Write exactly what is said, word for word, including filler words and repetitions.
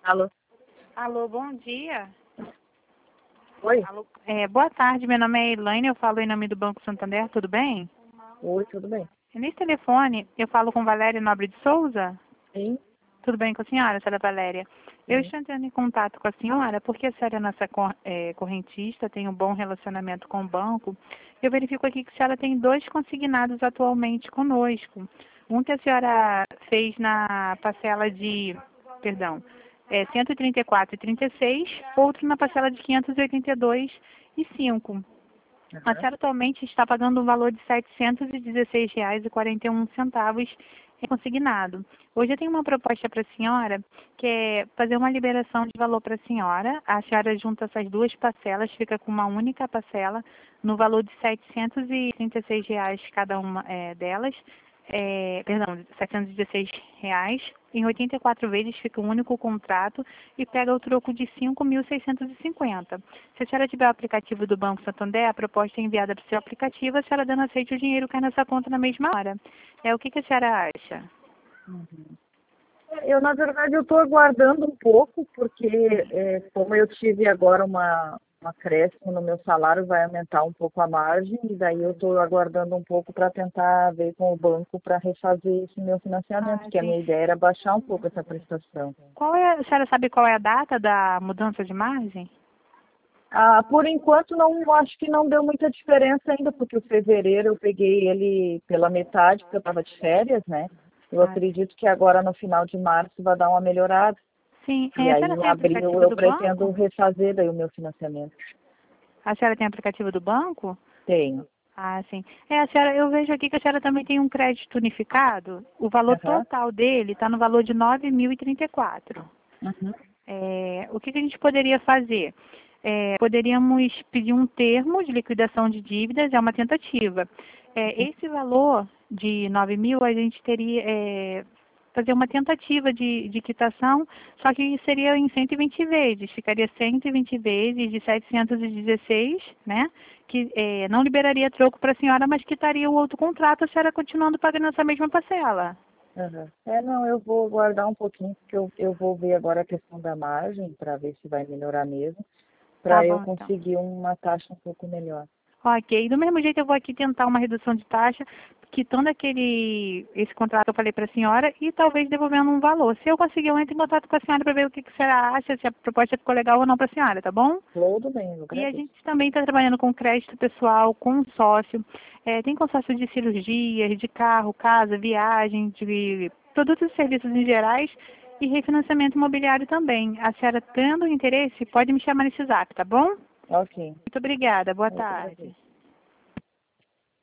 Alô? Alô, bom dia. Oi? Alô, é, boa tarde, meu nome é Elaine, eu falo em nome do Banco Santander, tudo bem? Oi, tudo bem? Nesse telefone, eu falo com Valéria Nobre de Souza? Sim? Tudo bem com a senhora, senhora Valéria? Eu Sim. estou entrando em contato com a senhora porque a senhora é nossa cor- é, correntista, tem um bom relacionamento com o banco. Eu verifico aqui que a senhora tem dois consignados atualmente conosco. Um que a senhora fez na parcela de, perdão, é, cento e trinta e quatro e trinta e seis, outro na parcela de quinhentos e oitenta e dois e cinco. A Aham. senhora atualmente está pagando um valor de setecentos e dezesseis reais e quarenta e um centavos em consignado. Hoje eu tenho uma proposta para a senhora, que é fazer uma liberação de valor para a senhora. A senhora junta essas duas parcelas, fica com uma única parcela, no valor de setecentos e trinta e seis reais cada uma é, delas. É, perdão, setecentos e dezesseis reais. Em oitenta e quatro vezes fica um único contrato e pega o troco de cinco mil seiscentos e cinquenta. Se a senhora tiver o aplicativo do Banco Santander, a proposta é enviada para o seu aplicativo, a senhora dando aceite, o dinheiro cai nessa conta na mesma hora. É, o que, que a senhora acha? Uhum. Eu, na verdade, eu estou aguardando um pouco, porque é, como eu tive agora uma, um acréscimo no meu salário, vai aumentar um pouco a margem, e daí eu estou aguardando um pouco para tentar ver com o banco para refazer esse meu financiamento, Ah, que a sim. minha ideia era baixar um pouco essa prestação. Qual é, a senhora sabe qual é a data da mudança de margem? Ah, por enquanto, não acho que não deu muita diferença ainda, porque o fevereiro eu peguei ele pela metade, porque eu estava de férias, né? Eu Ah, sim. acredito que agora no final de março vai dar uma melhorada. Sim, E é, a aí senhora em tem abril aplicativo eu do pretendo banco? refazer daí o meu financiamento. A senhora tem aplicativo do banco? Tenho. Ah, sim. É, a senhora, eu vejo aqui que a senhora também tem um crédito unificado. O valor Aham. total dele está no valor de nove mil e trinta e quatro. Uhum. É, o que, que a gente poderia fazer? É, poderíamos pedir um termo de liquidação de dívidas, é uma tentativa. É, esse valor de nove mil, a gente teria é, fazer uma tentativa de, de quitação, só que seria em cento e vinte vezes, ficaria cento e vinte vezes de setecentos e dezesseis, né? Que é, não liberaria troco para a senhora, mas quitaria o outro contrato, a senhora continuando pagando essa mesma parcela. Uhum. É, não, eu vou guardar um pouquinho, porque eu, eu vou ver agora a questão da margem, para ver se vai melhorar mesmo, Tá para eu bom, então. conseguir uma taxa um pouco melhor. Ok, do mesmo jeito eu vou aqui tentar uma redução de taxa, quitando aquele, esse contrato que eu falei para a senhora e talvez devolvendo um valor. Se eu conseguir, eu entro em contato com a senhora para ver o que, que a senhora acha, se a proposta ficou legal ou não para a senhora, tá bom? Tudo bem, eu E a agradeço. gente também está trabalhando com crédito pessoal, com sócio. É, tem consórcio de cirurgias, de carro, casa, viagem, de produtos e serviços em gerais e refinanciamento imobiliário também. A senhora tendo interesse, pode me chamar nesse zap, tá bom? Ok, Muito obrigada, boa eu agradeço. tarde.